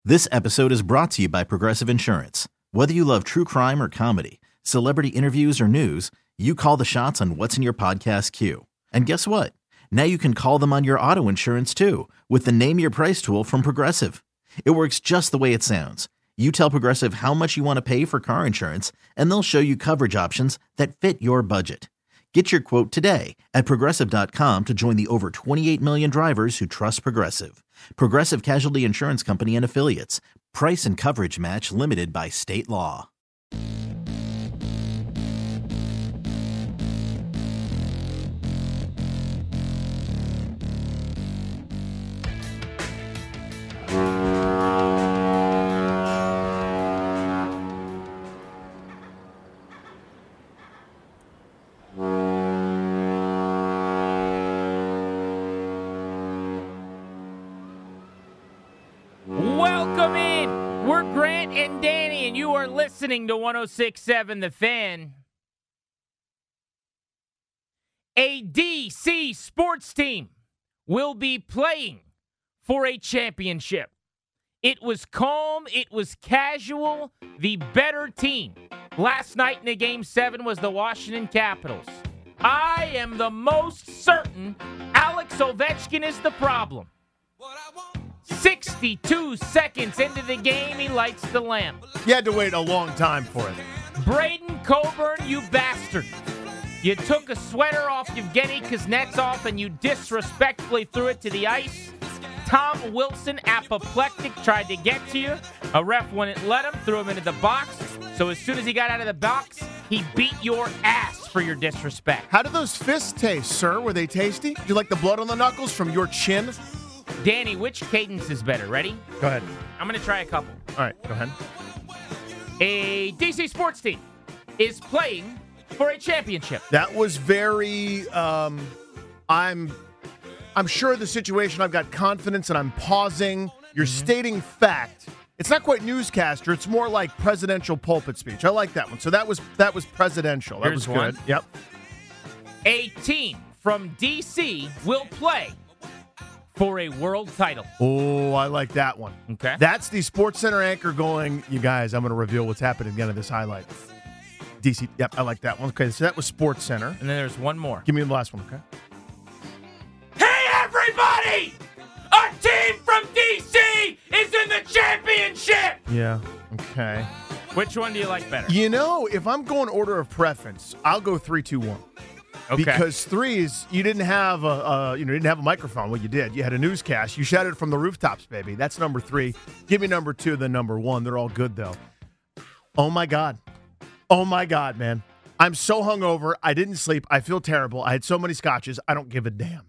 This episode is brought to you by Progressive Insurance. Whether you love true crime or comedy, celebrity interviews or news, you call the shots on what's in your podcast queue. And guess what? Now you can call them on your auto insurance too with the Name Your Price tool from Progressive. It works just the way it sounds. You tell Progressive how much you want to pay for car insurance, and they'll show you coverage options that fit your budget. Get your quote today at Progressive.com to join the over 28 million drivers who trust Progressive. Progressive Casualty Insurance Company and Affiliates. Price and coverage match limited by state law. Welcome in. We're Grant and Danny, and you are listening to 106.7 The Fan. A DC sports team will be playing for a championship. It was calm. It was casual. The better team last night in the Game 7 was the Washington Capitals. I am the most certain Alex Ovechkin is the problem. 62 seconds into the game, he lights the lamp. You had to wait a long time for it. Braden Coburn, you bastard. You took a sweater off Yevgeny Kuznetsov and you disrespectfully threw it to the ice. Tom Wilson, apoplectic, tried to get to you. A ref wouldn't let him, threw him into the box. So as soon as he got out of the box, he beat your ass for your disrespect. How do those fists taste, sir? Were they tasty? Do you like the blood on the knuckles from your chin? Danny, which cadence is better? Ready? Go ahead. I'm going to try a couple. All right, go ahead. A DC sports team is playing for a championship. That was very, I'm sure of the situation. I've got confidence and I'm pausing. You're stating fact. It's not quite newscaster. It's more like presidential pulpit speech. I like that one. So that was presidential. That Here's was good. one. Yep. A team from DC will play for a world title. Oh, I like that one. Okay. That's the Sports Center anchor going, you guys, I'm going to reveal what's happening again in this highlight. DC, yep, I like that one. Okay, so that was Sports Center. And then there's one more. Give me the last one, okay? Hey, everybody! A team from DC is in the championship! Yeah, okay. Which one do you like better? You know, if I'm going order of preference, I'll go 3-2-1. Okay. Because threes, you didn't have a microphone. Well, you did. You had a newscast. You shouted from the rooftops, baby. That's number 3. Give me number 2, then number 1. They're all good, though. Oh, my God. Oh, my God, man. I'm so hungover. I didn't sleep. I feel terrible. I had so many scotches. I don't give a damn.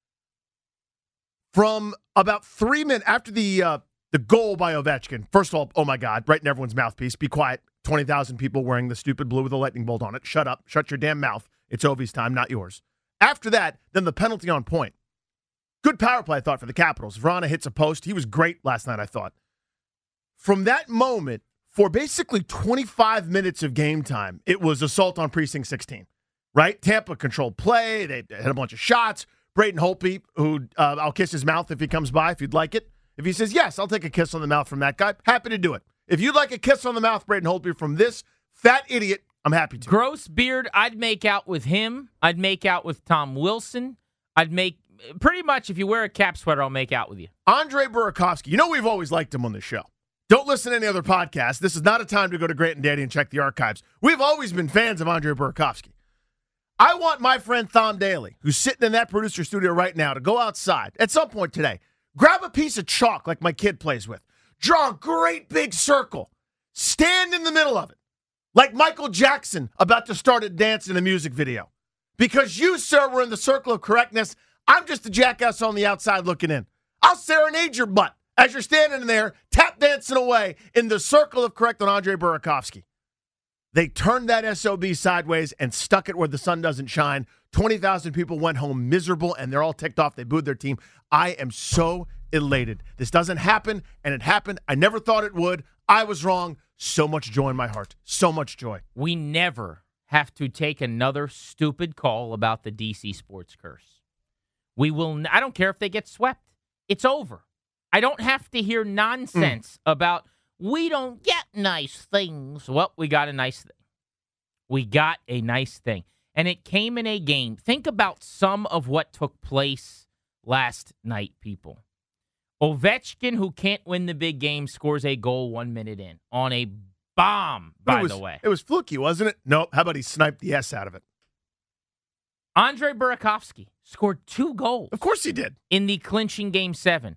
From about 3 minutes after the goal by Ovechkin, first of all, oh, my God, right in everyone's mouthpiece. Be quiet. 20,000 people wearing the stupid blue with a lightning bolt on it. Shut up. Shut your damn mouth. It's Ovi's time, not yours. After that, then the penalty on point. Good power play, I thought, for the Capitals. Vrana hits a post. He was great last night, I thought. From that moment, for basically 25 minutes of game time, it was assault on Precinct 16, right? Tampa controlled play. They had a bunch of shots. Braden Holtby, who I'll kiss his mouth if he comes by, if you'd like it. If he says, yes, I'll take a kiss on the mouth from that guy, happy to do it. If you'd like a kiss on the mouth, Braden Holtby, from this fat idiot, I'm happy to. Gross beard, I'd make out with him. I'd make out with Tom Wilson. Pretty much, if you wear a cap sweater, I'll make out with you. Andre Burakovsky. You know we've always liked him on this show. Don't listen to any other podcast. This is not a time to go to Grant and Danny and check the archives. We've always been fans of Andre Burakovsky. I want my friend Thom Daly, who's sitting in that producer studio right now, to go outside at some point today, grab a piece of chalk like my kid plays with, draw a great big circle, stand in the middle of it, like Michael Jackson about to start a dance in a music video. Because you, sir, were in the circle of correctness. I'm just a jackass on the outside looking in. I'll serenade your butt as you're standing there, tap dancing away in the circle of correct on Andre Burakovsky. They turned that SOB sideways and stuck it where the sun doesn't shine. 20,000 people went home miserable, and they're all ticked off. They booed their team. I am so elated. This doesn't happen, and it happened. I never thought it would. I was wrong. So much joy in my heart. So much joy. We never have to take another stupid call about the DC sports curse. We will. I don't care if they get swept. It's over. I don't have to hear nonsense about we don't get nice things. Well, we got a nice thing. We got a nice thing. And it came in a game. Think about some of what took place last night, people. Ovechkin, who can't win the big game, scores a goal 1 minute in on a bomb, by the way. It was fluky, wasn't it? Nope. How about he sniped the S out of it? Andrei Burakovsky scored 2 goals. Of course he did. In the clinching Game 7.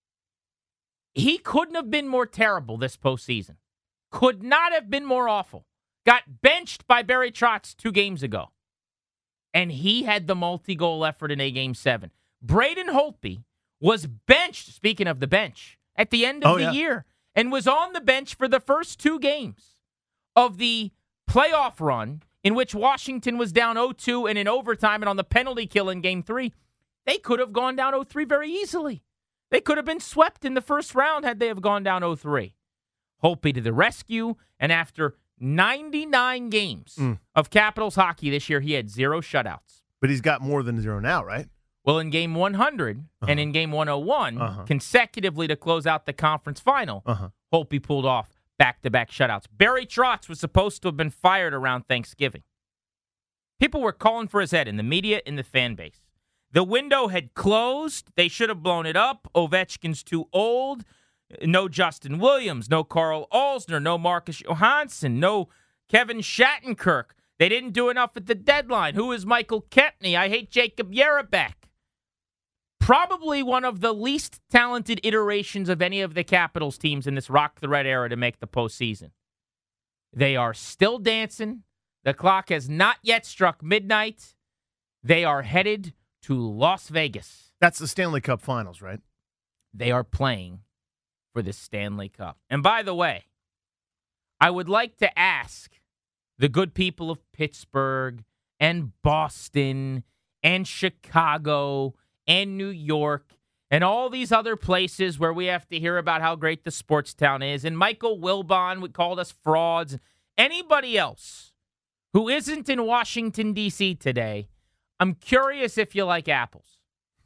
He couldn't have been more terrible this postseason. Could not have been more awful. Got benched by Barry Trotz 2 games ago. And he had the multi-goal effort in a Game 7. Braden Holtby was benched, speaking of the bench, at the end of the year, and was on the bench for the first 2 games of the playoff run in which Washington was down 0-2 and in overtime and on the penalty kill in Game 3. They could have gone down 0-3 very easily. They could have been swept in the first round had they have gone down 0-3. Holtby to the rescue, and after 99 games of Capitals hockey this year, he had 0 shutouts. But he's got more than 0 now, right? Well, in Game 100 and in Game 101, consecutively to close out the conference final, Holtby pulled off back-to-back shutouts. Barry Trotz was supposed to have been fired around Thanksgiving. People were calling for his head in the media, in the fan base. The window had closed. They should have blown it up. Ovechkin's too old. No Justin Williams, no Carl Alsner, no Marcus Johansson, no Kevin Shattenkirk. They didn't do enough at the deadline. Who is Michael Kempny? I hate Jacob Yarabek. Probably one of the least talented iterations of any of the Capitals teams in this Rock the Red era to make the postseason. They are still dancing. The clock has not yet struck midnight. They are headed to Las Vegas. That's the Stanley Cup Finals, right? They are playing for the Stanley Cup. And by the way, I would like to ask the good people of Pittsburgh and Boston and Chicago and New York and all these other places where we have to hear about how great the sports town is. And Michael Wilbon called us frauds. Anybody else who isn't in Washington, D.C. today, I'm curious if you like apples.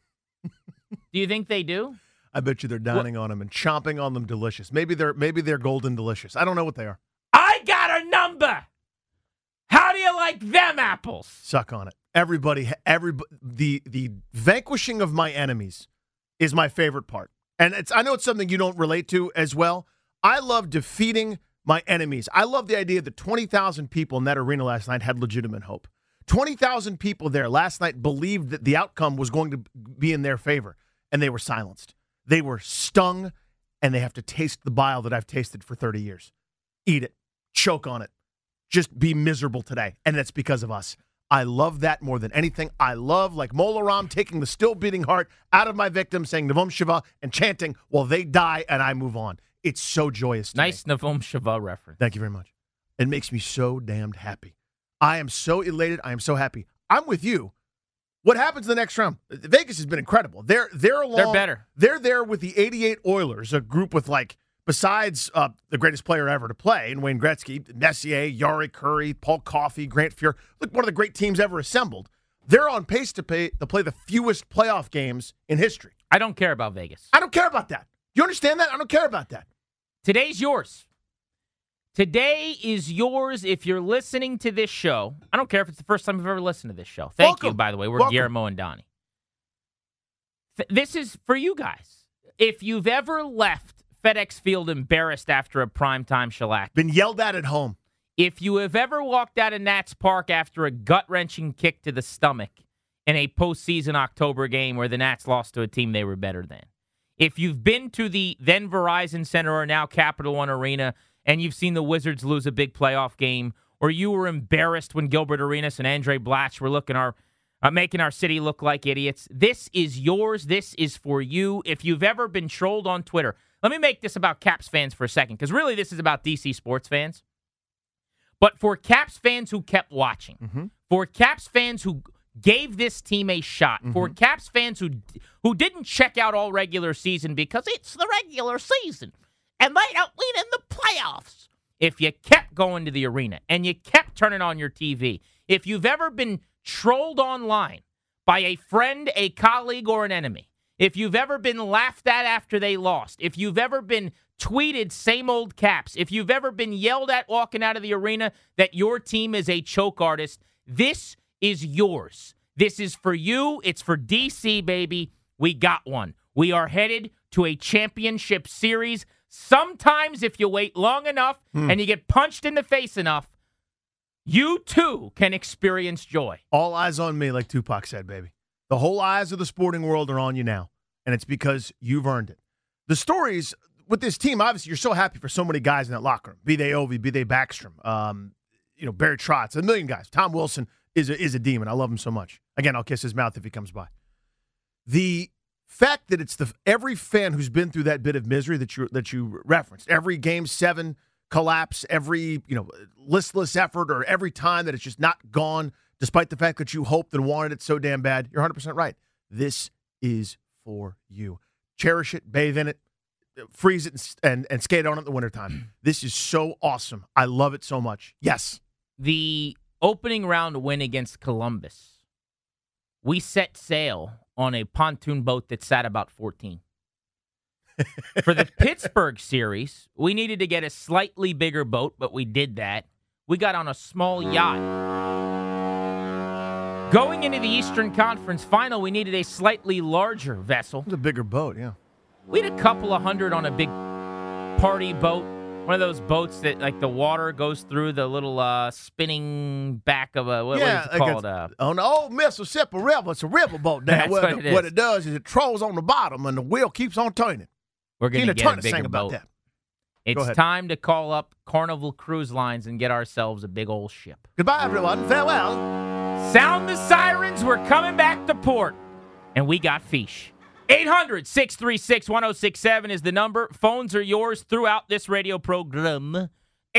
Do you think they do? I bet you they're dining on them and chomping on them delicious. Maybe they're golden delicious. I don't know what they are. I got a number. How do you like them apples? Suck on it. Everybody, the vanquishing of my enemies is my favorite part. And I know it's something you don't relate to as well. I love defeating my enemies. I love the idea that 20,000 people in that arena last night had legitimate hope. 20,000 people there last night believed that the outcome was going to be in their favor, and they were silenced. They were stung, and they have to taste the bile that I've tasted for 30 years. Eat it. Choke on it. Just be miserable today, and that's because of us. I love that more than anything. I love, like Mola Ram, taking the still beating heart out of my victim, saying Navom Shiva, and chanting while they die and I move on. It's so joyous to Nice me. Navom Shiva reference. Thank you very much. It makes me so damned happy. I am so elated. I am so happy. I'm with you. What happens in the next round? Vegas has been incredible. They're better. They're there with the 88 Oilers, a group with, like, besides the greatest player ever to play, in Wayne Gretzky, Messier, Yari Curry, Paul Coffey, Grant Fuhr. Look, one of the great teams ever assembled. They're on pace to play the fewest playoff games in history. I don't care about Vegas. I don't care about that. You understand that? I don't care about that. Today's yours. Today is yours if you're listening to this show. I don't care if it's the first time you've ever listened to this show. Thank you, by the way. We're Guillermo and Donnie. This is for you guys. If you've ever left FedEx Field embarrassed after a primetime shellac. Been yelled at home. If you have ever walked out of Nats Park after a gut-wrenching kick to the stomach in a postseason October game where the Nats lost to a team they were better than. If you've been to the then Verizon Center or now Capital One Arena and you've seen the Wizards lose a big playoff game, or you were embarrassed when Gilbert Arenas and Andre Blatch were making our city look like idiots, this is yours. This is for you. If you've ever been trolled on Twitter, let me make this about Caps fans for a second, because really this is about DC sports fans. But for Caps fans who kept watching, for Caps fans who gave this team a shot, for Caps fans who didn't check out all regular season because it's the regular season and they don't win in the playoffs. If you kept going to the arena and you kept turning on your TV, if you've ever been trolled online by a friend, a colleague, or an enemy, if you've ever been laughed at after they lost, if you've ever been tweeted same old Caps, if you've ever been yelled at walking out of the arena that your team is a choke artist, this is yours. This is for you. It's for DC, baby. We got one. We are headed to a championship series. Sometimes if you wait long enough and you get punched in the face enough, you too can experience joy. All eyes on me, like Tupac said, baby. The whole eyes of the sporting world are on you now, and it's because you've earned it. The stories with this team, obviously, you're so happy for so many guys in that locker room. Be they Ovi, be they Backstrom, Barry Trotz, a million guys. Tom Wilson is a demon. I love him so much. Again, I'll kiss his mouth if he comes by. The fact that it's every fan who's been through that bit of misery that you referenced, every Game 7 collapse, every listless effort, or every time that it's just not gone, despite the fact that you hoped and wanted it so damn bad, you're 100% right. This is for you. Cherish it, bathe in it, freeze it, and skate on it in the wintertime. This is so awesome. I love it so much. Yes. The opening round win against Columbus, we set sail on a pontoon boat that sat about 14. For the Pittsburgh series, we needed to get a slightly bigger boat, but we did that. We got on a small yacht. Going into the Eastern Conference Final, we needed a slightly larger vessel. It was a bigger boat, yeah. We had a couple of hundred on a big party boat. One of those boats that, like, the water goes through the little spinning back of a, what is it called? On the old Mississippi River, it's a river boat there. What it does is it trolls on the bottom, and the wheel keeps on turning. We're going to get a bigger boat. That. It's time to call up Carnival Cruise Lines and get ourselves a big old ship. Goodbye, everyone. Farewell. Sound the sirens. We're coming back to port. And we got fish. 800-636-1067 is the number. Phones are yours throughout this radio program.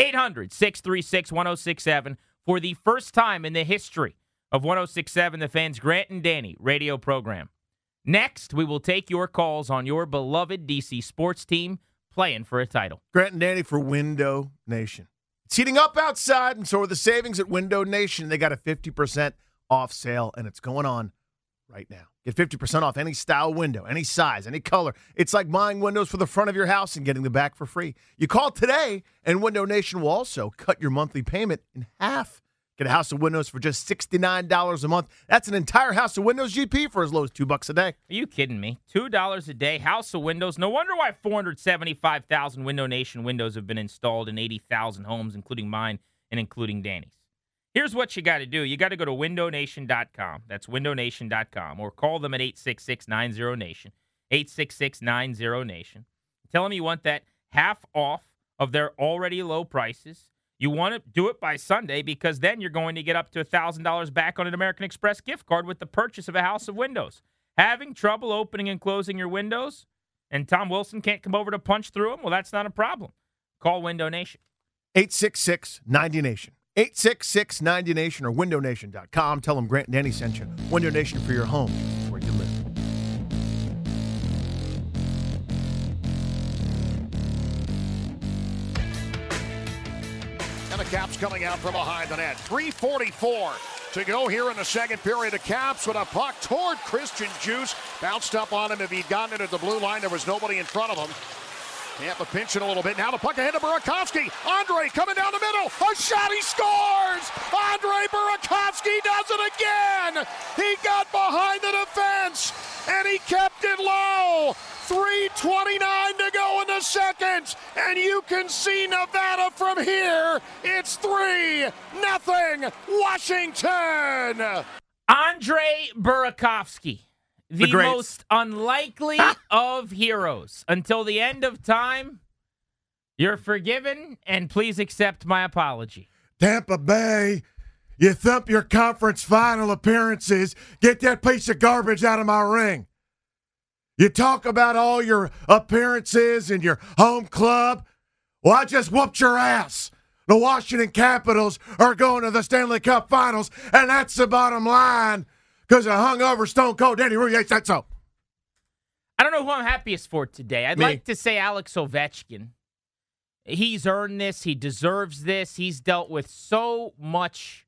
800-636-1067 for the first time in the history of 1067, the Fans Grant and Danny radio program. Next, we will take your calls on your beloved DC sports team playing for a title. Grant and Danny for Window Nation. It's heating up outside, and so are the savings at Window Nation. They got a 50% off sale, and it's going on right now. Get 50% off any style window, any size, any color. It's like buying windows for the front of your house and getting them back for free. You call today, and Window Nation will also cut your monthly payment in half. Get a house of windows for just $69 a month. That's an entire house of windows, GP, for as low as $2 a day. Are you kidding me? $2 a day, house of windows. No wonder why 475,000 Window Nation windows have been installed in 80,000 homes, including mine and including Danny's. Here's what you got to do. You got to go to windownation.com. That's windownation.com. Or call them at 866-90-NATION. 866-90-NATION. Tell them you want that half off of their already low prices. You want to do it by Sunday because then you're going to get up to $1,000 back on an American Express gift card with the purchase of a house of windows. Having trouble opening and closing your windows and Tom Wilson can't come over to punch through them? Well, that's not a problem. Call Window Nation. 866-90-NATION. 866-90-NATION or windownation.com. Tell them Grant and Danny sent you. Window Nation for your home, where you live. And the Caps coming out from behind the net. 3:44 to go here in the second period. The Caps with a puck toward Christian Djoos. Bounced up on him. If he'd gotten it at the blue line, there was nobody in front of him. Tampa pinching a little bit. Now the puck ahead to Burakovsky. Andre coming down the middle. A shot, he scores! Andre Burakovsky does it again! He got behind the defense, and he kept it low. 3:29 to go in the second, and you can see Nevada from here. It's 3-0 Washington! Andre Burakovsky. The most unlikely of heroes. Until the end of time, you're forgiven, and please accept my apology. Tampa Bay, you thump your conference final appearances. Get that piece of garbage out of my ring. You talk about all your appearances in your home club. Well, I just whooped your ass. The Washington Capitals are going to the Stanley Cup Finals, and that's the bottom line. Because a hungover Stone Cold Danny Rouillet said so. I don't know who I'm happiest for today. I'd like to say Alex Ovechkin. He's earned this. He deserves this. He's dealt with so much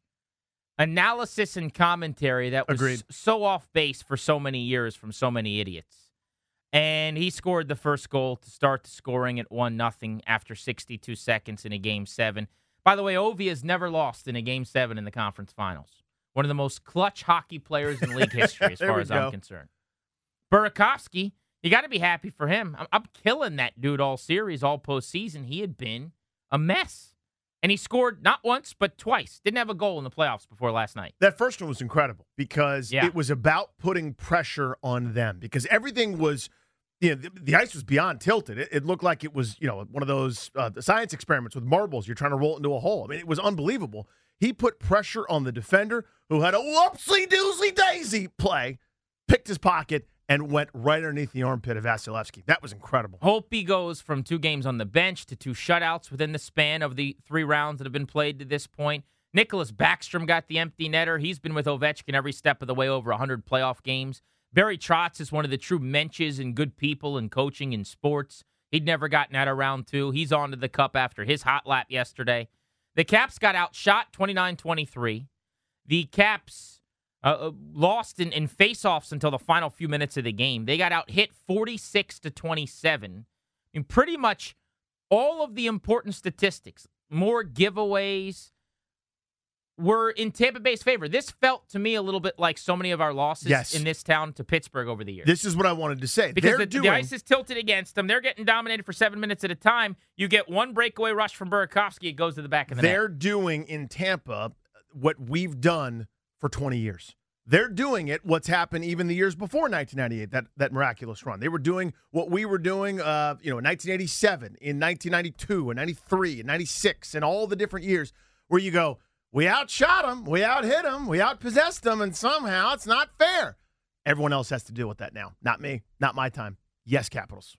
analysis and commentary that was so off base for so many years from so many idiots. And he scored the first goal to start the scoring at 1-0 after 62 seconds in a Game 7. By the way, Ovi has never lost in a Game 7 in the conference finals. One of the most clutch hockey players in league history, as far as I'm concerned. Burakovsky, you got to be happy for him. I'm killing that dude all series, all postseason. He had been a mess. And he scored not once, but twice. Didn't have a goal in the playoffs before last night. That first one was incredible because it was about putting pressure on them because everything was, the ice was beyond tilted. It looked like it was, one of those science experiments with marbles. You're trying to roll it into a hole. I mean, it was unbelievable. He put pressure on the defender who had a whoopsie-doozy-daisy play, picked his pocket, and went right underneath the armpit of Vasilevsky. That was incredible. Holtby goes from 2 games on the bench to 2 shutouts within the span of the 3 rounds that have been played to this point. Nicholas Backstrom got the empty netter. He's been with Ovechkin every step of the way, over 100 playoff games. Barry Trotz is one of the true mensches and good people in coaching in sports. He'd never gotten out of round 2. He's on to the cup after his hot lap yesterday. The Caps got outshot 29-23. The Caps lost in face-offs until the final few minutes of the game. They got out-hit 46-27. I mean, pretty much all of the important statistics, more giveaways, were in Tampa Bay's favor. This felt to me a little bit like so many of our losses in this town to Pittsburgh over the years. This is what I wanted to say. Because the ice is tilted against them. They're getting dominated for 7 minutes at a time. You get one breakaway rush from Burakovsky, it goes to the back of the net. They're doing in Tampa what we've done for 20 years. They're doing it, what's happened even the years before 1998, that miraculous run. They were doing what we were doing in 1987, in 1992, and 93, and 96, and all the different years where you go, we outshot them, we outhit them, we outpossessed them, and somehow it's not fair. Everyone else has to deal with that now. Not me. Not my time. Yes, Capitals.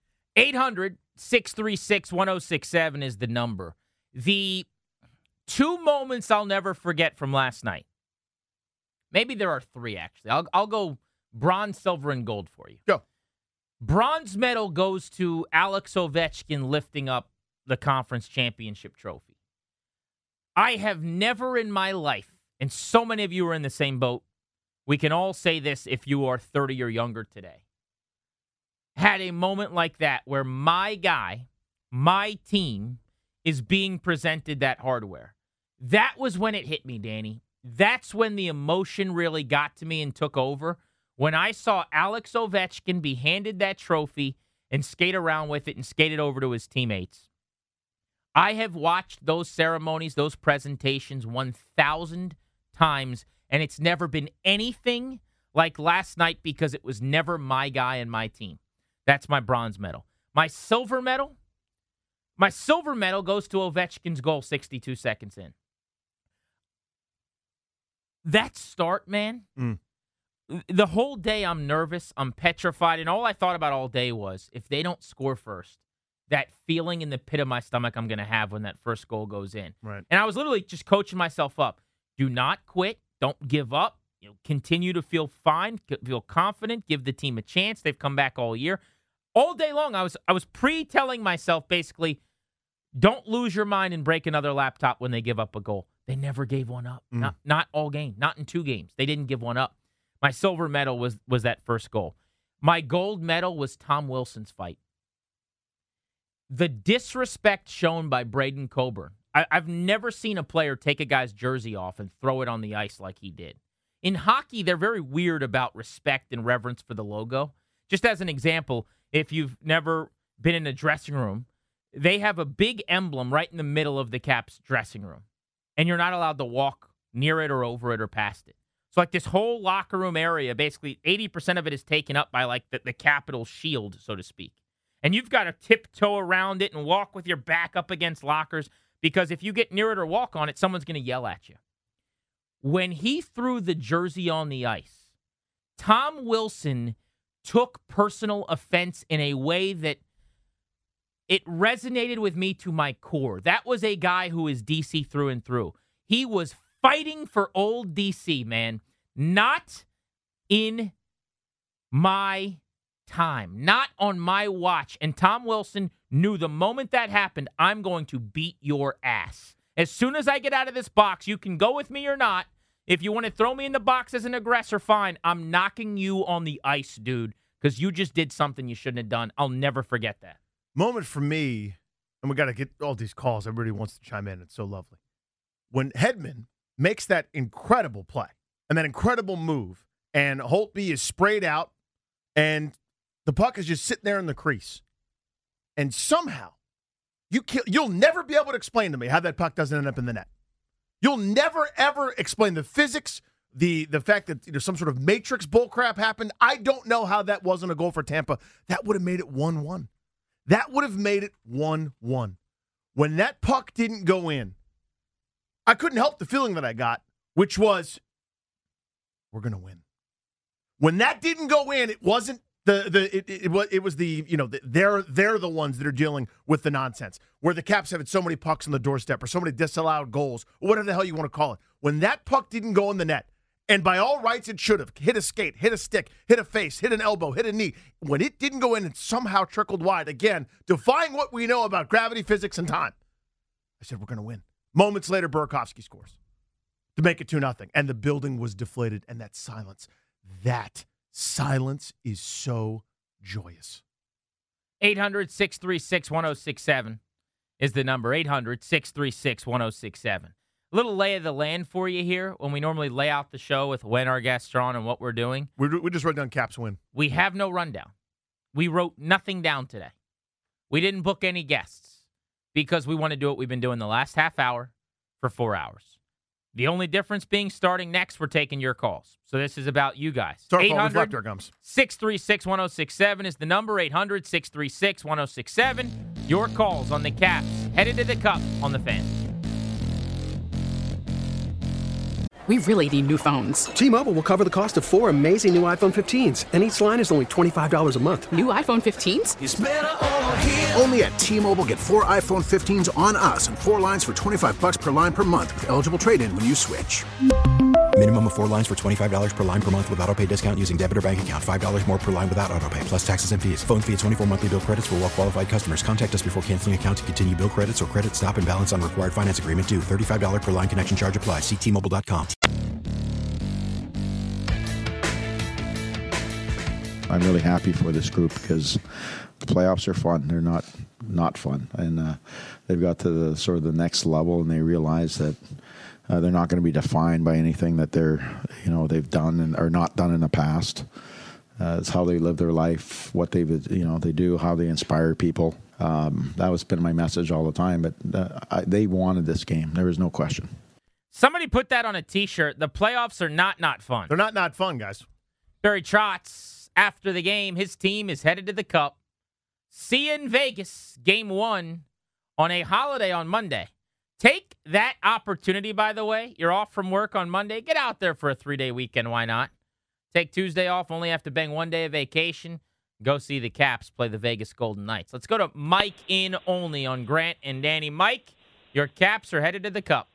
800-636-1067 is the number. The 2 moments I'll never forget from last night. Maybe there are 3, actually. I'll go bronze, silver, and gold for you. Go. Bronze medal goes to Alex Ovechkin lifting up the conference championship trophy. I have never in my life, and so many of you are in the same boat, we can all say this if you are 30 or younger today, had a moment like that where my guy, my team, is being presented that hardware. That was when it hit me, Danny. That's when the emotion really got to me and took over. When I saw Alex Ovechkin be handed that trophy and skate around with it and skate it over to his teammates. I have watched those ceremonies, those presentations 1,000 times, and it's never been anything like last night because it was never my guy and my team. That's my bronze medal. My silver medal goes to Ovechkin's goal 62 seconds in. That start, man, the whole day I'm nervous, I'm petrified, and all I thought about all day was, if they don't score first, that feeling in the pit of my stomach I'm going to have when that first goal goes in. Right. And I was literally just coaching myself up. Do not quit. Don't give up. Continue to feel fine, feel confident, give the team a chance. They've come back all year. All day long, I was pre-telling myself, basically, don't lose your mind and break another laptop when they give up a goal. They never gave one up. Not all game. Not in 2 games. They didn't give one up. My silver medal was that first goal. My gold medal was Tom Wilson's fight. The disrespect shown by Braden Coburn. I've never seen a player take a guy's jersey off and throw it on the ice like he did. In hockey, they're very weird about respect and reverence for the logo. Just as an example, if you've never been in a dressing room, they have a big emblem right in the middle of the Caps dressing room. And you're not allowed to walk near it or over it or past it. So like this whole locker room area, basically 80% of it is taken up by like the Capitol shield, so to speak. And you've got to tiptoe around it and walk with your back up against lockers because if you get near it or walk on it, someone's going to yell at you. When he threw the jersey on the ice, Tom Wilson took personal offense in a way that it resonated with me to my core. That was a guy who is DC through and through. He was fighting for old DC, man. Not in my time. Not on my watch. And Tom Wilson knew the moment that happened, I'm going to beat your ass. As soon as I get out of this box, you can go with me or not. If you want to throw me in the box as an aggressor, fine. I'm knocking you on the ice, dude. because you just did something you shouldn't have done. I'll never forget that. Moment for me, and we got to get all these calls. Everybody wants to chime in. It's so lovely. When Hedman makes that incredible play and that incredible move, and Holtby is sprayed out, and the puck is just sitting there in the crease, and somehow you'll never be able to explain to me how that puck doesn't end up in the net. You'll never, ever explain the physics, the fact that some sort of matrix bullcrap happened. I don't know how that wasn't a goal for Tampa. That would have made it 1-1. That would have made it 1-1. When that puck didn't go in, I couldn't help the feeling that I got, which was, we're going to win. When that didn't go in, it wasn't it was the, they're the ones that are dealing with the nonsense, where the Caps have had so many pucks on the doorstep or so many disallowed goals, or whatever the hell you want to call it. When that puck didn't go in the net, and by all rights it should have, hit a skate, hit a stick, hit a face, hit an elbow, hit a knee. When it didn't go in, it somehow trickled wide. Again, defying what we know about gravity, physics, and time. I said, we're going to win. Moments later, Burakovsky scores to make it 2-0, and the building was deflated, and that silence is so joyous. 800-636-1067 is the number. 800-636-1067. A little lay of the land for you here when we normally lay out the show with when our guests are on and what we're doing. We just wrote down Caps win. We have no rundown. We wrote nothing down today. We didn't book any guests because we want to do what we've been doing the last half hour for 4 hours. The only difference being starting next, we're taking your calls. So this is about you guys. 800-636-1067 is the number. 800-636-1067. Your calls on the Caps. Headed to the Cup on the Fan. We really need new phones. T-Mobile will cover the cost of 4 amazing new iPhone 15s, and each line is only $25 a month. New iPhone 15s? It's better over here. Only at T-Mobile, get 4 iPhone 15s on us and 4 lines for $25 per line per month with eligible trade-in when you switch. Minimum of 4 lines for $25 per line per month with autopay discount using debit or bank account. $5 more per line without autopay, plus taxes and fees. Phone fee at 24 monthly bill credits for well-qualified customers. Contact us before canceling account to continue bill credits or credit stop and balance on required finance agreement due. $35 per line connection charge applies. See T-Mobile.com. I'm really happy for this group because the playoffs are fun. They're not fun. And they've got to the sort of the next level, and they realize that they're not going to be defined by anything that they've done or not done in the past. It's how they live their life, what they do, how they inspire people. That has been my message all the time. But they wanted this game. There was no question. Somebody put that on a T-shirt. The playoffs are not fun. They're not fun, guys. Barry Trotz, after the game, his team is headed to the Cup. See you in Vegas, Game 1, on a holiday on Monday. Take that opportunity, by the way. You're off from work on Monday. Get out there for a 3-day weekend. Why not? Take Tuesday off. Only have to bang 1 day of vacation. Go see the Caps play the Vegas Golden Knights. Let's go to Mike in only on Grant and Danny. Mike, your Caps are headed to the Cup.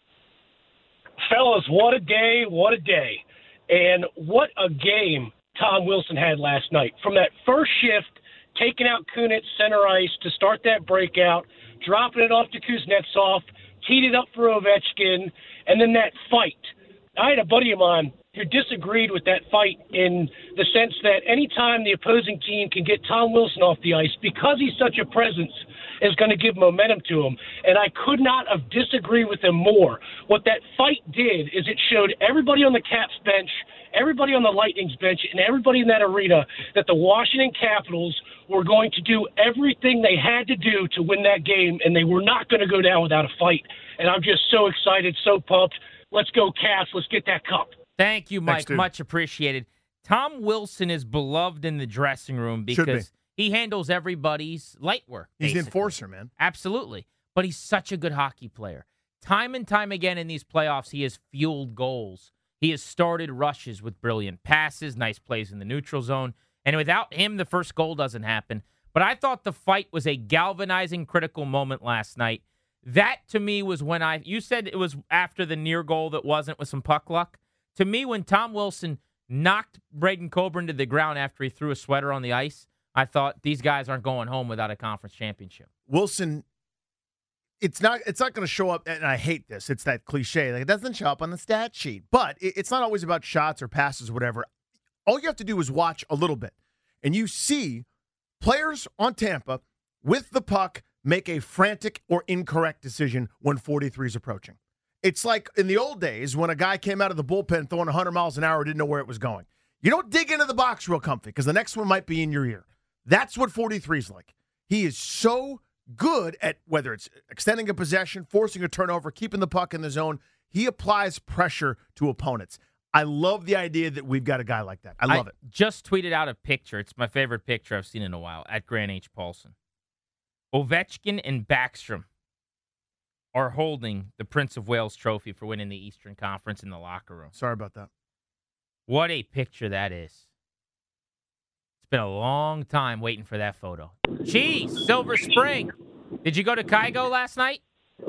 Fellas, what a day, what a day. And what a game Tom Wilson had last night. From that first shift, taking out Kunitz center ice to start that breakout, dropping it off to Kuznetsov, teed it up for Ovechkin, and then that fight. I had a buddy of mine who disagreed with that fight in the sense that anytime the opposing team can get Tom Wilson off the ice, because he's such a presence, is going to give momentum to him. And I could not have disagreed with him more. What that fight did is it showed everybody on the Caps bench, everybody on the Lightning's bench, and everybody in that arena that the Washington Capitals were going to do everything they had to do to win that game, and they were not going to go down without a fight. And I'm just so excited, so pumped. Let's go, Caps. Let's get that cup. Thank you, Mike. Much appreciated. Tom Wilson is beloved in the dressing room because he handles everybody's light work. He's basically. the enforcer, man. Absolutely. But he's such a good hockey player. Time and time again in these playoffs, he has fueled goals. He has started rushes with brilliant passes, nice plays in the neutral zone. And without him, the first goal doesn't happen. But I thought the fight was a galvanizing, critical moment last night. That, to me, was when you said it was after the near goal that wasn't with some puck luck. To me, when Tom Wilson knocked Braden Coburn to the ground after he threw a sweater on the ice, I thought these guys aren't going home without a conference championship. Wilson, it's not going to show up, and I hate this. It's that cliche. Like, it doesn't show up on the stat sheet. But it's not always about shots or passes or whatever. All you have to do is watch a little bit. and you see players on Tampa with the puck make a frantic or incorrect decision when 43 is approaching. It's like in the old days when a guy came out of the bullpen throwing 100 miles an hour, didn't know where it was going. You don't dig into the box real comfy because the next one might be in your ear. That's what 43 is like. He is so good at whether it's extending a possession, forcing a turnover, keeping the puck in the zone. He applies pressure to opponents. I love the idea that we've got a guy like that. I love it. Just tweeted out a picture. It's my favorite picture I've seen in a while at Grant H. Paulson. Ovechkin and Backstrom are holding the Prince of Wales trophy for winning the Eastern Conference in the locker room. Sorry about that. What a picture that is. It's been a long time waiting for that photo. Cheese, Silver Spring. Did you go to Kygo last night?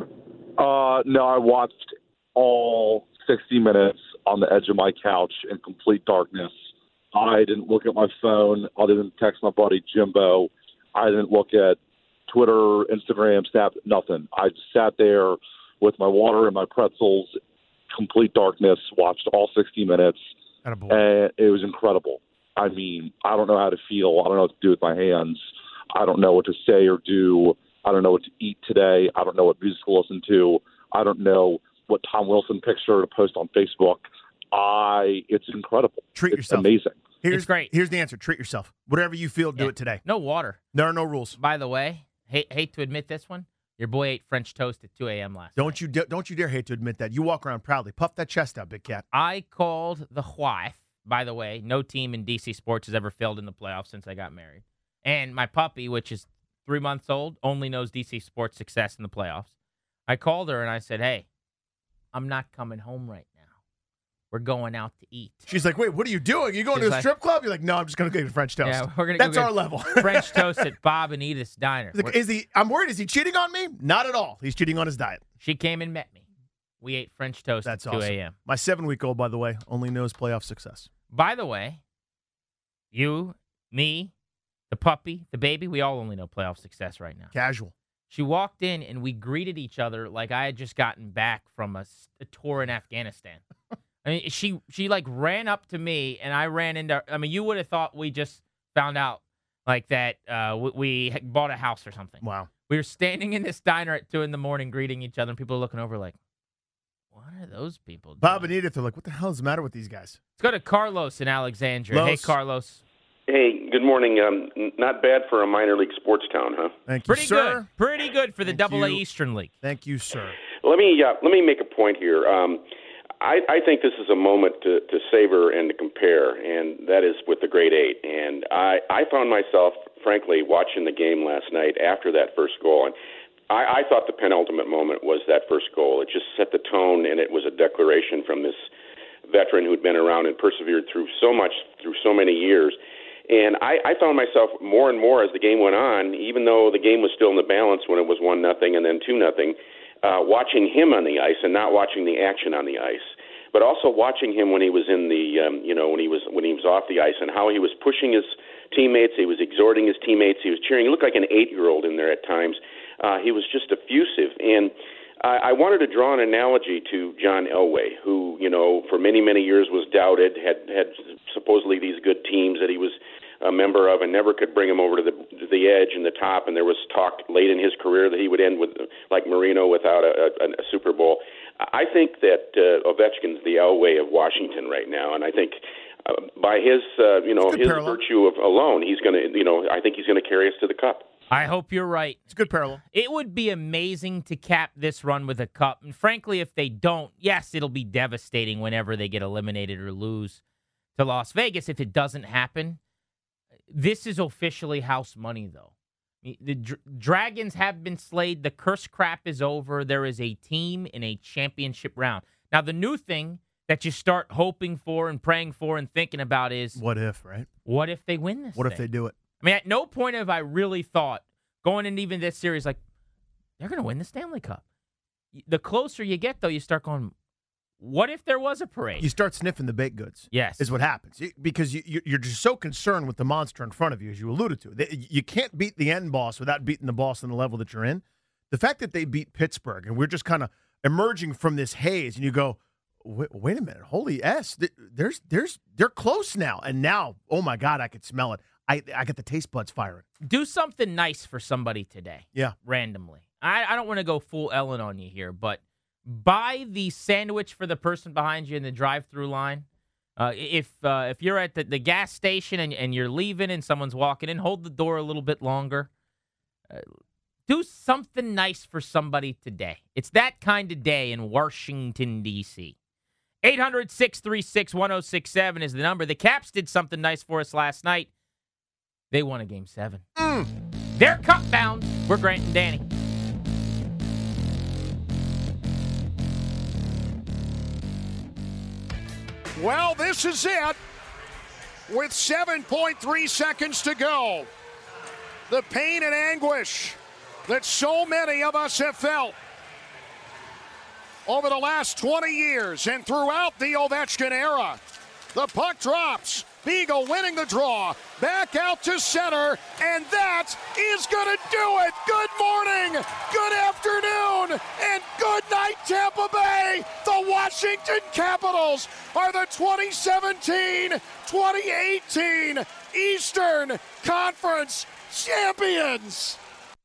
No, I watched all 60 minutes on the edge of my couch in complete darkness. I didn't look at my phone other than text my buddy Jimbo. I didn't look at Twitter, Instagram, Snap, nothing. I just sat there with my water and my pretzels, complete darkness, watched all 60 minutes, and it was incredible. I mean, I don't know how to feel. I don't know what to do with my hands. I don't know what to say or do. I don't know what to eat today. I don't know what music to listen to. I don't know what Tom Wilson picture to post on Facebook. It's incredible. Treat yourself. Amazing. It's great. Here's the answer. Treat yourself. Whatever you feel, do it today. No water. There are no rules. By the way, hate to admit this one, your boy ate French toast at 2 a.m. last night. Don't you dare hate to admit that. You walk around proudly. Puff that chest out, big cat. I called the wife. By the way, no team in DC sports has ever failed in the playoffs since I got married. And my puppy, which is 3 months old, only knows DC sports success in the playoffs. I called her and I said, hey, I'm not coming home right now. We're going out to eat. She's like, wait, what are you doing? You going to a strip club? You're like, no, I'm just going to get French toast. Yeah, we're going to That's our level. French toast at Bob and Edith's Diner. Like, I'm worried. Is he cheating on me? Not at all. He's cheating on his diet. She came and met me. We ate French toast at 2 a.m. My 7-week-old, by the way, only knows playoff success. By the way, you, me, the puppy, the baby, we all only know playoff success right now. Casual. She walked in and we greeted each other like I had just gotten back from a tour in Afghanistan. I mean, she like ran up to me and I ran into. I mean, you would have thought we just found out like that we bought a house or something. Wow. We were standing in this diner at 2 a.m. greeting each other, and people are looking over like, what are those people doing? Bob and Edith are like, what the hell is the matter with these guys? Let's go to Carlos in Alexandria. Hey, Carlos. Hey, good morning. Not bad for a minor league sports town, huh? Thank you, sir. Pretty good for the AA Eastern League. Thank you, sir. Let me make a point here. I think this is a moment to savor and to compare, and that is with the Great Eight. And I found myself, frankly, watching the game last night after that first goal, and I thought the penultimate moment was that first goal. It just set the tone, and it was a declaration from this veteran who'd been around and persevered through so much, through so many years. And I found myself more and more as the game went on, even though the game was still in the balance when it was 1-0 and then 2-0, watching him on the ice and not watching the action on the ice, but also watching him when he was in the, when he was off the ice and how he was pushing his teammates, he was exhorting his teammates, he was cheering. He looked like an 8-year-old in there at times. He was just effusive. And I wanted to draw an analogy to John Elway, who, for many, many years was doubted, had supposedly these good teams that he was a member of and never could bring him over to the edge and the top. And there was talk late in his career that he would end with, like Marino, without a Super Bowl. I think that Ovechkin's the Elway of Washington right now. And I think by his, his virtue alone, he's going to, I think he's going to carry us to the cup. I hope you're right. It's a good parallel. It would be amazing to cap this run with a cup. And frankly, if they don't, yes, it'll be devastating whenever they get eliminated or lose to Las Vegas. If it doesn't happen, this is officially house money, though. The Dragons have been slayed. The curse crap is over. There is a team in a championship round. Now, the new thing that you start hoping for and praying for and thinking about is, what if, right? What if they win this What thing? if they do it? I mean, at no point have I really thought, going into even this series, like, they're going to win the Stanley Cup. The closer you get, though, you start going, what if there was a parade? You start sniffing the baked goods. Yes. Is what happens. Because you're just so concerned with the monster in front of you, as you alluded to. You can't beat the end boss without beating the boss on the level that you're in. The fact that they beat Pittsburgh, and we're just kind of emerging from this haze, and you go, wait a minute, holy S, they're close now. And now, oh, my God, I could smell it. I get the taste buds firing. Do something nice for somebody today. Yeah. Randomly. I don't want to go full Ellen on you here, but buy the sandwich for the person behind you in the drive-through line. If you're at the gas station and you're leaving and someone's walking in, hold the door a little bit longer. Do something nice for somebody today. It's that kind of day in Washington, D.C. 800-636-1067 is the number. The Caps did something nice for us last night. They won a Game 7. They're cup bound. We're Grant and Danny. Well, this is it. With 7.3 seconds to go. The pain and anguish that so many of us have felt over the last 20 years and throughout the Ovechkin era. The puck drops. Beagle winning the draw. Back out to center. And that is going to do it. Good morning. Good afternoon. And good night, Tampa Bay. The Washington Capitals are the 2017-2018 Eastern Conference champions.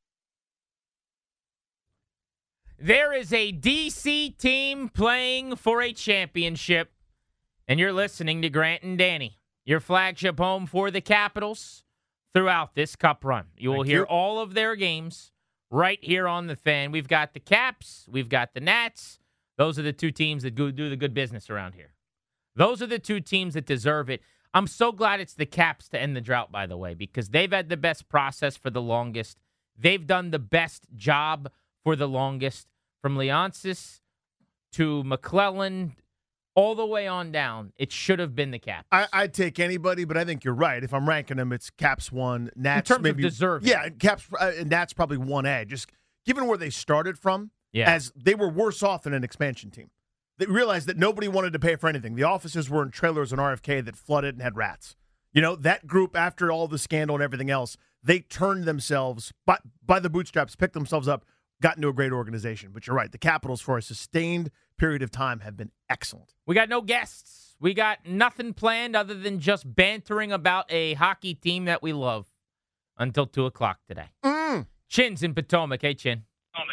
There is a DC team playing for a championship, and you're listening to Grant and Danny, your flagship home for the Capitals throughout this Cup run. You will hear all of their games right here on the Fan. We've got the Caps. We've got the Nats. Those are the two teams that do the good business around here. Those are the two teams that deserve it. I'm so glad it's the Caps to end the drought, by the way, because they've had the best process for the longest. They've done the best job for the longest. From Leonsis to McClellan, all the way on down, it should have been the Caps. I'd take anybody, but I think you're right. If I'm ranking them, it's Caps 1, Nats in terms maybe. Of deserving. Yeah, Caps and Nats probably 1A. Just given where they started from, yeah. As they were worse off than an expansion team. They realized that nobody wanted to pay for anything. The offices were in trailers in RFK that flooded and had rats. You know, that group, after all the scandal and everything else, they turned themselves by the bootstraps, picked themselves up, got into a great organization. But you're right, the Capitals for a sustained period of time have been excellent. We got no guests. We got nothing planned other than just bantering about a hockey team that we love until 2 o'clock today. Chin's in Potomac. Hey, Chin.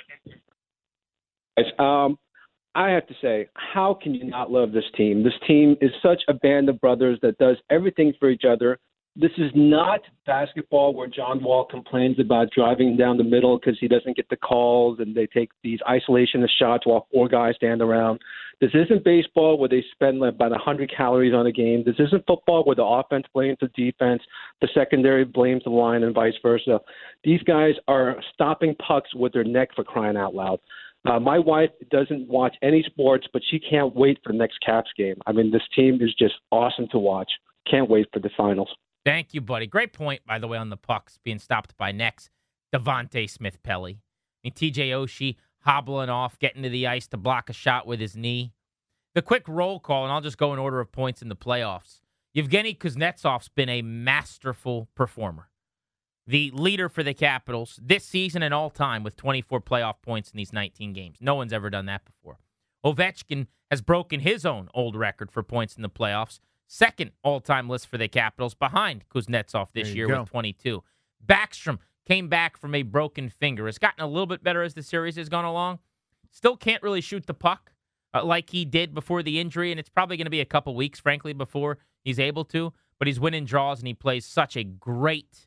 I have to say, how can you not love this team? This team is such a band of brothers that does everything for each other. This is not basketball where John Wall complains about driving down the middle because he doesn't get the calls and they take these isolationist shots while 4 guys stand around. This isn't baseball where they spend about 100 calories on a game. This isn't football where the offense blames the defense, the secondary blames the line, and vice versa. These guys are stopping pucks with their neck, for crying out loud. My wife doesn't watch any sports, but she can't wait for the next Caps game. I mean, this team is just awesome to watch. Can't wait for the finals. Thank you, buddy. Great point, by the way, on the pucks being stopped by necks. Devontae Smith-Pelly. I mean, TJ Oshie hobbling off, getting to the ice to block a shot with his knee. The quick roll call, and I'll just go in order of points in the playoffs. Yevgeny Kuznetsov's been a masterful performer. The leader for the Capitals this season and all time with 24 playoff points in these 19 games. No one's ever done that before. Ovechkin has broken his own old record for points in the playoffs. Second all-time list for the Capitals behind Kuznetsov this year with 22. Backstrom came back from a broken finger. Has gotten a little bit better as the series has gone along. Still can't really shoot the puck like he did before the injury, and it's probably going to be a couple weeks, frankly, before he's able to. But he's winning draws, and he plays such a great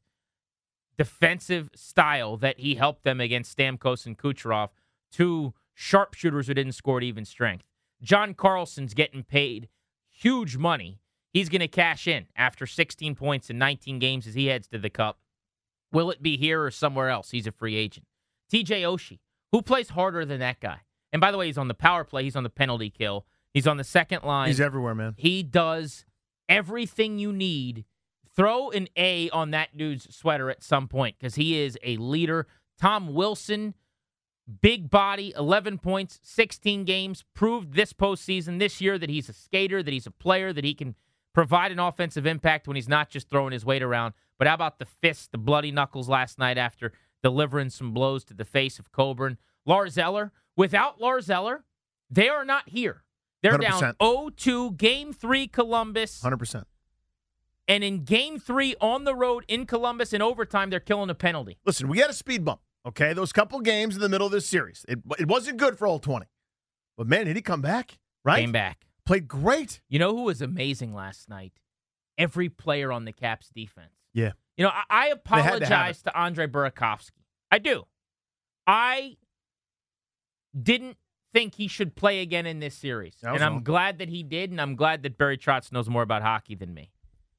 defensive style that he helped them against Stamkos and Kucherov, two sharpshooters who didn't score at even strength. John Carlson's getting paid huge money. He's going to cash in after 16 points in 19 games as he heads to the Cup. Will it be here or somewhere else? He's a free agent. TJ Oshie, who plays harder than that guy? And by the way, he's on the power play. He's on the penalty kill. He's on the second line. He's everywhere, man. He does everything you need. Throw an A on that dude's sweater at some point because he is a leader. Tom Wilson, big body, 11 points, 16 games, proved this postseason, this year, that he's a skater, that he's a player, that he can provide an offensive impact when he's not just throwing his weight around. But how about the fist, the bloody knuckles last night after delivering some blows to the face of Coburn? Lars Eller, without Lars Eller, they are not here. They're 100%. down 0-2, Game 3, Columbus. 100%. And in Game 3 on the road in Columbus in overtime, they're killing a penalty. Listen, we had a speed bump, okay? Those couple games in the middle of this series. It wasn't good for all 20. But, man, did he come back, right? Came back. Played great. You know who was amazing last night? Every player on the Caps defense. Yeah. You know, I apologize to Andre Burakovsky. I do. I didn't think he should play again in this series. And I'm glad that he did, and I'm glad that Barry Trotz knows more about hockey than me.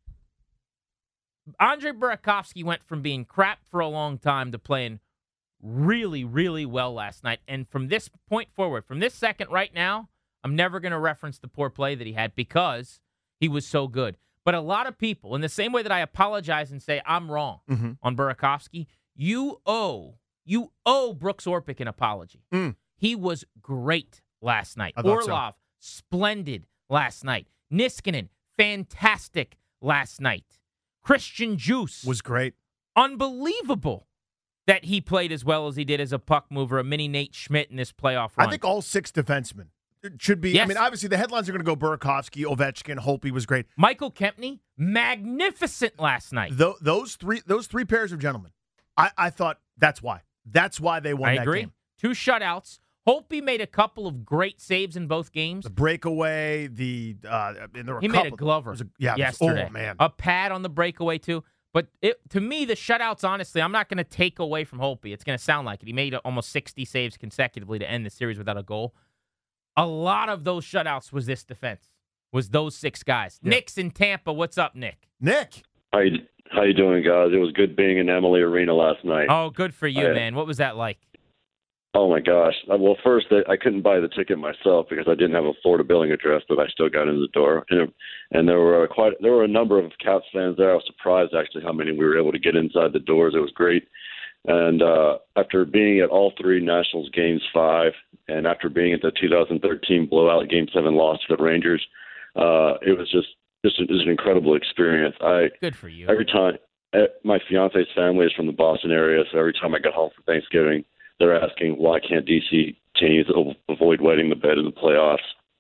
Andre Burakovsky went from being crap for a long time to playing really, really well last night. And from this point forward, from this second right now, I'm never going to reference the poor play that he had because he was so good. But a lot of people, in the same way that I apologize and say I'm wrong on Burakovsky, you owe Brooks Orpik an apology. He was great last night. Orlov, splendid last night. Niskanen, fantastic last night. Christian Juice was great. Unbelievable that he played as well as he did as a puck mover, a mini Nate Schmidt in this playoff run. I think all 6 defensemen should be. Yes. I mean, obviously the headlines are going to go Burakovsky, Ovechkin, Holtby was great. Michael Kempny, magnificent last night. Those three pairs of gentlemen, I thought that's why. That's why they won that game. 2 shutouts. Holtby made a couple of great saves in both games. The breakaway, he made a Glover yesterday. Oh, man. A pad on the breakaway, too. But to me, the shutouts, honestly, I'm not going to take away from Holtby. It's going to sound like it. He made almost 60 saves consecutively to end the series without a goal. A lot of those shutouts was this defense, was those 6 guys. Yeah. Nick's in Tampa. What's up, Nick? Nick. How you doing, guys? It was good being in Emily Arena last night. Oh, good for you, man. What was that like? Oh, my gosh. Well, first, I couldn't buy the ticket myself because I didn't have a Florida billing address, but I still got in the door. And there were a number of Caps fans there. I was surprised, actually, how many we were able to get inside the doors. It was great. And after being at all 3 Nationals Games 5, and after being at the 2013 blowout Game 7 loss to the Rangers, it was just an incredible experience. Good for you. Every time, my fiance's family is from the Boston area, so every time I got home for Thanksgiving, they're asking, why can't DC teams avoid wetting the bed in the playoffs?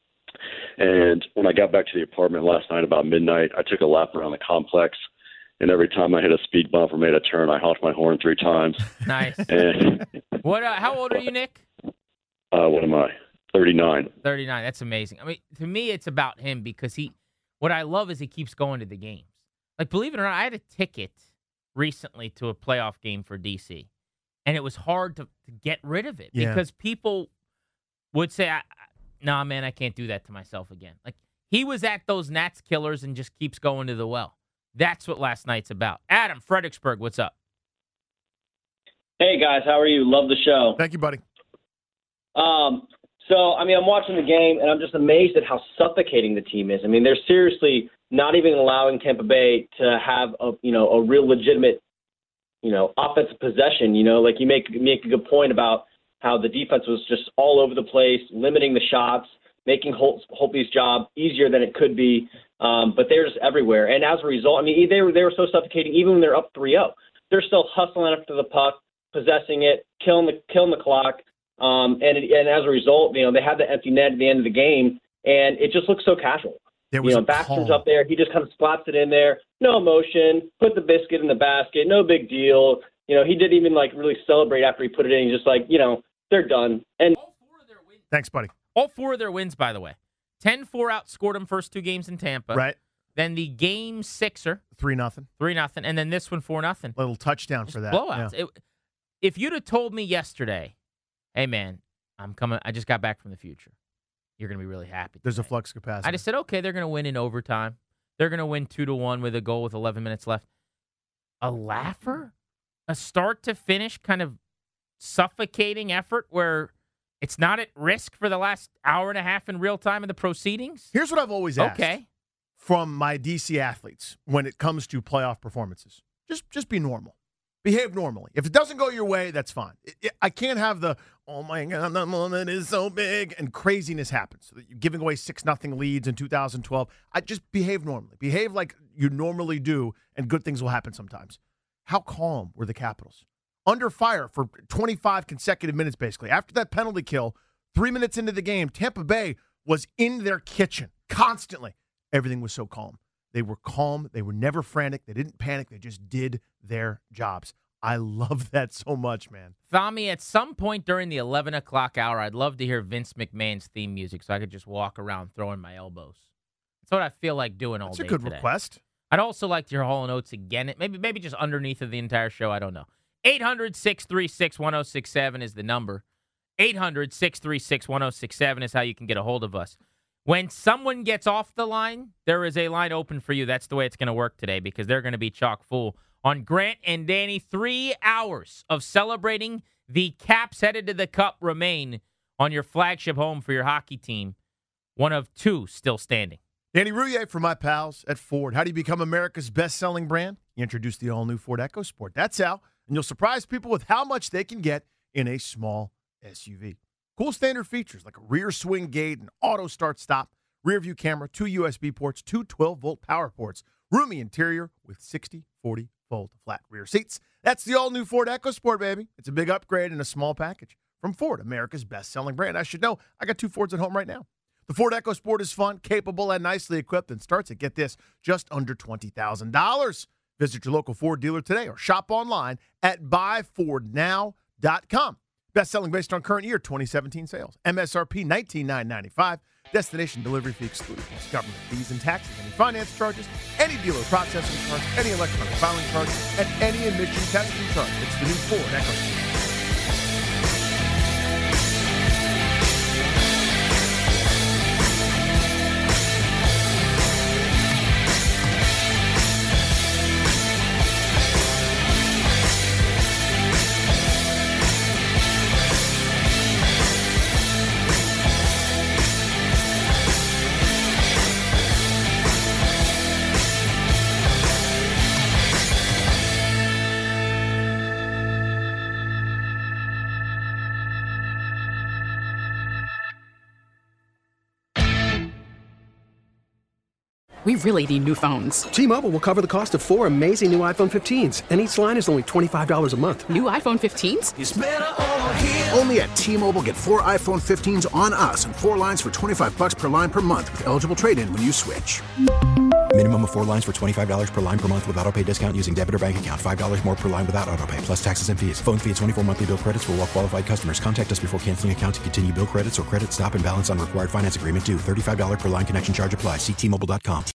And when I got back to the apartment last night about midnight, I took a lap around the complex, and every time I hit a speed bump or made a turn, I honked my horn 3 times. Nice. And How old are you, Nick? What am I? 39. 39. That's amazing. I mean, to me, it's about him because what I love is he keeps going to the games. Like, believe it or not, I had a ticket recently to a playoff game for DC. And it was hard to get rid of it because people would say, nah, man, I can't do that to myself again. Like, he was at those Nats killers and just keeps going to the well. That's what last night's about. Adam, Fredericksburg, what's up? Hey, guys, how are you? Love the show. Thank you, buddy. I'm watching the game, and I'm just amazed at how suffocating the team is. I mean, they're seriously not even allowing Tampa Bay to have a real legitimate offensive possession. Like you make a good point about how the defense was just all over the place, limiting the shots, making Holtby's job easier than it could be. But they're just everywhere. And as a result, I mean, they were so suffocating even when they're up 3-0. They're still hustling after the puck, possessing it, killing the clock. And as a result, they had the empty net at the end of the game, and it just looks so casual. Baxter's up there. He just kind of slots it in there. No emotion. Put the biscuit in the basket. No big deal. He didn't even really celebrate after he put it in. He's just like, they're done. And thanks, buddy. All 4 of their wins, by the way. 10-4 outscored them first 2 games in Tampa. Right. Then the game 6er. 3-0. 3-0. And then this one 4-0. Little touchdown for that. Blowouts. Yeah. If you'd have told me yesterday, hey, man, I'm coming. I just got back from the future. You're going to be really happy. There's a flux capacity. I just said, okay, they're going to win in overtime. They're going to win 2-1 with a goal with 11 minutes left. A laugher? A start to finish kind of suffocating effort where it's not at risk for the last hour and a half in real time in the proceedings? Here's what I've always asked from my DC athletes when it comes to playoff performances. Just be normal. Behave normally. If it doesn't go your way, that's fine. I can't have oh my God, the moment is so big, and craziness happens. So you're giving away 6-0 leads in 2012. I just behave normally. Behave like you normally do, and good things will happen sometimes. How calm were the Capitals? Under fire for 25 consecutive minutes, basically. After that penalty kill, 3 minutes into the game, Tampa Bay was in their kitchen constantly. Everything was so calm. They were calm. They were never frantic. They didn't panic. They just did their jobs. I love that so much, man. Thami, at some point during the 11 o'clock hour, I'd love to hear Vince McMahon's theme music so I could just walk around throwing my elbows. That's what I feel like doing all day today. That's a good request. I'd also like to hear Hall & Oates again. Maybe just underneath of the entire show. I don't know. 800-636-1067 is the number. 800-636-1067 is how you can get a hold of us. When someone gets off the line, there is a line open for you. That's the way it's going to work today because they're going to be chock full. On Grant and Danny, 3 hours of celebrating the Caps headed to the Cup remain on your flagship home for your hockey team. One of two still standing. Danny Rouillet for my pals at Ford. How do you become America's best-selling brand? You introduce the all-new Ford EcoSport. That's how. And you'll surprise people with how much they can get in a small SUV. Cool standard features like a rear swing gate, an auto start stop, rear view camera, 2 USB ports, 2 12-volt power ports, roomy interior with 60/40 fold flat rear seats. That's the all-new Ford EcoSport, baby. It's a big upgrade in a small package from Ford, America's best-selling brand. I should know. I got 2 Fords at home right now. The Ford EcoSport is fun, capable, and nicely equipped and starts at, get this, just under $20,000. Visit your local Ford dealer today or shop online at buyfordnow.com. Best-selling based on current year 2017 sales. MSRP $19,995. Destination delivery fee excluded. Plus government fees and taxes, any finance charges, any dealer processing charge, any electronic filing charge, and any emission testing charge. It's the new Ford EcoSport. We really need new phones. T-Mobile will cover the cost of 4 amazing new iPhone 15s, and each line is only $25 a month. New iPhone 15s? It's better over here. Only at T-Mobile, get 4 iPhone 15s on us and 4 lines for $25 per line per month with eligible trade-in when you switch. Minimum of 4 lines for $25 per line per month with autopay discount using debit or bank account. $5 more per line without autopay, plus taxes and fees. Phone fee at 24 monthly bill credits for well-qualified customers. Contact us before canceling account to continue bill credits or credit stop and balance on required finance agreement due. $35 per line connection charge applies. See T-Mobile.com.